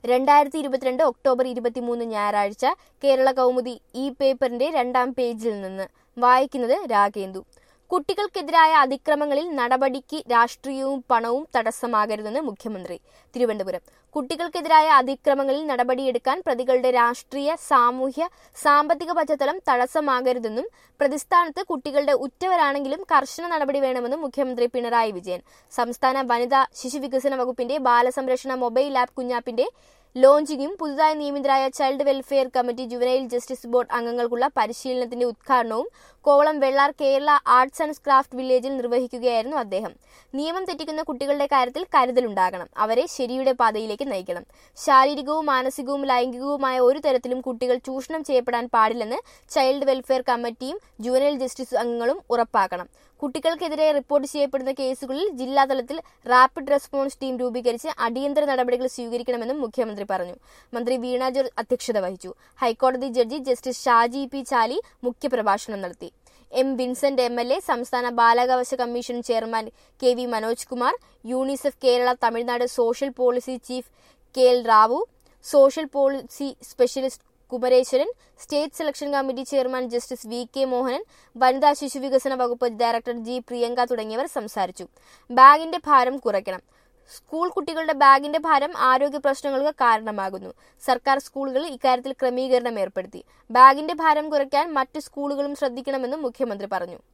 2022 October 23 ഞായറാഴ്ച കേരള കൗമുദി ഈ പേപ്പറിന്റെ 2ാം പേജിൽ നിന്ന് വായിക്കുന്നത് രാഗേന്ദു. കുട്ടികൾക്കെതിരായ അതിക്രമങ്ങളിൽ നടപടിക്ക് രാഷ്ട്രീയവും പണവും തടസ്സമാകരുതെന്ന് മുഖ്യമന്ത്രി. തിരുവനന്തപുരം. കുട്ടികൾക്കെതിരായ അതിക്രമങ്ങളിൽ നടപടിയെടുക്കാൻ പ്രതികളുടെ രാഷ്ട്രീയ, സാമൂഹ്യ, സാമ്പത്തിക പശ്ചാത്തലം തടസ്സമാകരുതെന്നും പ്രതിസ്ഥാനത്ത് കുട്ടികളുടെ ഉറ്റവരാണെങ്കിലും കർശന നടപടി വേണമെന്നും മുഖ്യമന്ത്രി പിണറായി വിജയൻ. സംസ്ഥാന വനിതാ ശിശുവികസന വകുപ്പിന്റെ ബാലസംരക്ഷണ മൊബൈൽ ആപ്പ് കുഞ്ഞാപ്പിന്റെ ലോഞ്ചിങ്ങും പുതുതായി നിയമിതരായ child welfare committee, juvenile justice board അംഗങ്ങൾക്കുള്ള പരിശീലനത്തിന്റെ ഉദ്ഘാടനവും Kovalam Vellar Kerala arts and craft വില്ലേജിൽ നിർവഹിക്കുകയായിരുന്നു അദ്ദേഹം. നിയമം തെറ്റിക്കുന്ന കുട്ടികളുടെ കാര്യത്തിൽ കരുതലുണ്ടാകണം. അവരെ ശരിയുടെ പാതയിലേക്ക് നയിക്കണം. ശാരീരികവും മാനസികവും ലൈംഗികവുമായ ഒരു തരത്തിലും കുട്ടികൾ ചൂഷണം ചെയ്യപ്പെടാൻ പാടില്ലെന്ന് ചൈൽഡ് വെൽഫെയർ കമ്മിറ്റിയും ജുവനൈൽ ജസ്റ്റിസ് അംഗങ്ങളും ഉറപ്പാക്കണം. കുട്ടികൾക്കെതിരെ റിപ്പോർട്ട് ചെയ്യപ്പെടുന്ന കേസുകളിൽ ജില്ലാതലത്തിൽ റാപ്പിഡ് റെസ്പോൺസ് ടീം രൂപീകരിച്ച് അടിയന്തര നടപടികൾ സ്വീകരിക്കണമെന്നും മുഖ്യമന്ത്രി പറഞ്ഞു. മന്ത്രി വീണ ജോർജ് അധ്യക്ഷത വഹിച്ചു. High court judge justice Shaji P Chali മുഖ്യപ്രഭാഷണം നടത്തി. എം വിൻസെന്റ് MLA, സംസ്ഥാന ബാലാവകാശ commission chairman KV Manoj Kumar, UNICEF Kerala Tamil Nadu social policy chief KL Rao, social policy specialist Kumareswaran, state selection committee chairman justice VK Mohanan, വനിതാ ശിശുവികസന വകുപ്പ് ഡയറക്ടർ G പ്രിയങ്ക തുടങ്ങിയവർ സംസാരിച്ചു. ബാഗിന്റെ ഭാരം കുറയ്ക്കണം. സ്കൂൾ കുട്ടികളുടെ ബാഗിന്റെ ഭാരം ആരോഗ്യ പ്രശ്നങ്ങൾക്ക് കാരണമാകുന്നു. സർക്കാർ സ്കൂളുകളിൽ ഇക്കാര്യത്തിൽ ക്രമീകരണം ഏർപ്പെടുത്തി. ബാഗിന്റെ ഭാരം കുറയ്ക്കാൻ മറ്റ് സ്കൂളുകളും ശ്രദ്ധിക്കണമെന്നും മുഖ്യമന്ത്രി പറഞ്ഞു.